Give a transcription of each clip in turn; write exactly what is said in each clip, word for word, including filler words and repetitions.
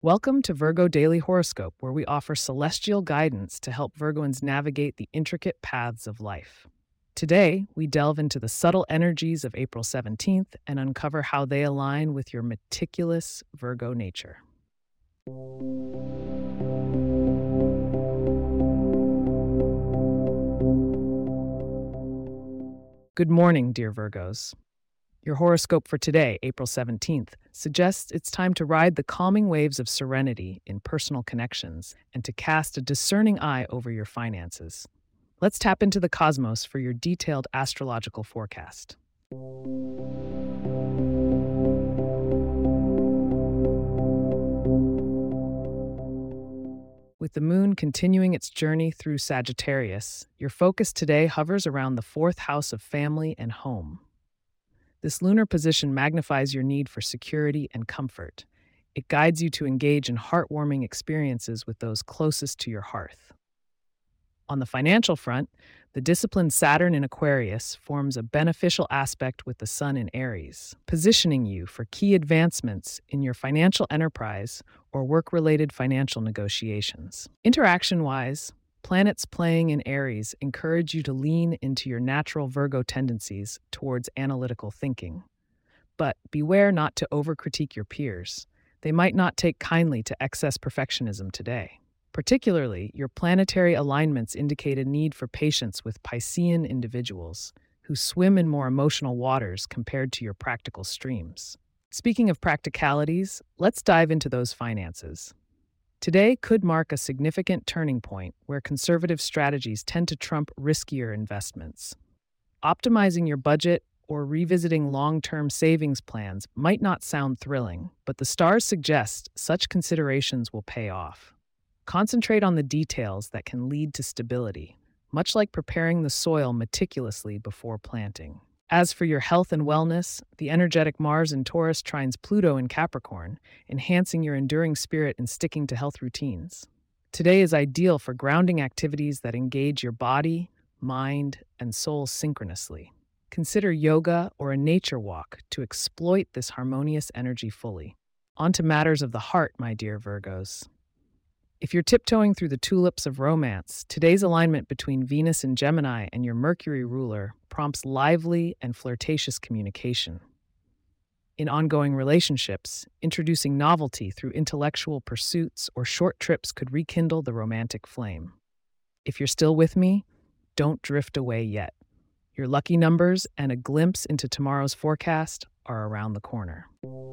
Welcome to Virgo Daily Horoscope, where we offer celestial guidance to help Virgoans navigate the intricate paths of life. Today, we delve into the subtle energies of April seventeenth and uncover how they align with your meticulous Virgo nature. Good morning, dear Virgos. Your horoscope for today, April seventeenth, suggests it's time to ride the calming waves of serenity in personal connections and to cast a discerning eye over your finances. Let's tap into the cosmos for your detailed astrological forecast. With the moon continuing its journey through Sagittarius, your focus today hovers around the fourth house of family and home. This lunar position magnifies your need for security and comfort. It guides you to engage in heartwarming experiences with those closest to your hearth. On the financial front, the disciplined Saturn in Aquarius forms a beneficial aspect with the Sun in Aries, positioning you for key advancements in your financial enterprise or work-related financial negotiations. Interaction-wise, planets playing in Aries encourage you to lean into your natural Virgo tendencies towards analytical thinking. But beware not to overcritique your peers. They might not take kindly to excess perfectionism today. Particularly, your planetary alignments indicate a need for patience with Piscean individuals who swim in more emotional waters compared to your practical streams. Speaking of practicalities, let's dive into those finances. Today could mark a significant turning point where conservative strategies tend to trump riskier investments. Optimizing your budget or revisiting long-term savings plans might not sound thrilling, but the stars suggest such considerations will pay off. Concentrate on the details that can lead to stability, much like preparing the soil meticulously before planting. As for your health and wellness, the energetic Mars in Taurus trines Pluto in Capricorn, enhancing your enduring spirit and sticking to health routines. Today is ideal for grounding activities that engage your body, mind, and soul synchronously. Consider yoga or a nature walk to exploit this harmonious energy fully. On to matters of the heart, my dear Virgos. If you're tiptoeing through the tulips of romance, today's alignment between Venus and Gemini and your Mercury ruler prompts lively and flirtatious communication. In ongoing relationships, introducing novelty through intellectual pursuits or short trips could rekindle the romantic flame. If you're still with me, don't drift away yet. Your lucky numbers and a glimpse into tomorrow's forecast are around the corner.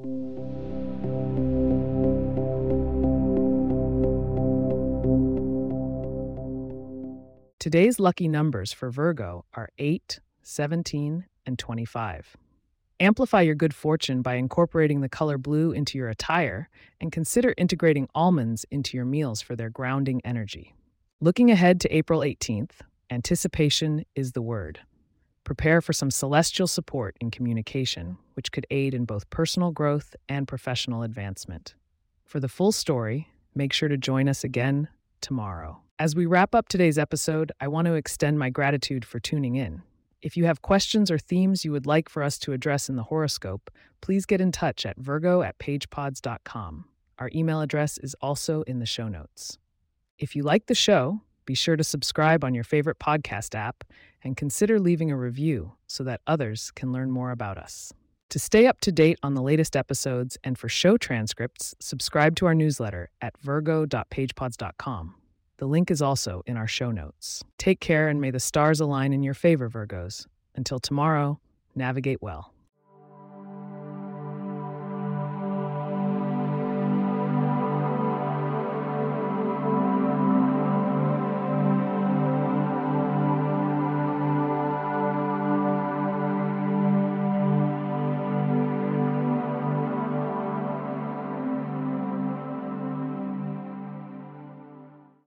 Today's lucky numbers for Virgo are eight, seventeen, and twenty-five. Amplify your good fortune by incorporating the color blue into your attire and consider integrating almonds into your meals for their grounding energy. Looking ahead to April eighteenth, anticipation is the word. Prepare for some celestial support in communication, which could aid in both personal growth and professional advancement. For the full story, make sure to join us again tomorrow. As we wrap up today's episode, I want to extend my gratitude for tuning in. If you have questions or themes you would like for us to address in the horoscope, please get in touch at virgo at pagepods dot com. Our email address is also in the show notes. If you like the show, be sure to subscribe on your favorite podcast app and consider leaving a review so that others can learn more about us. To stay up to date on the latest episodes and for show transcripts, subscribe to our newsletter at virgo dot pagepods dot com. The link is also in our show notes. Take care and may the stars align in your favor, Virgos. Until tomorrow, navigate well.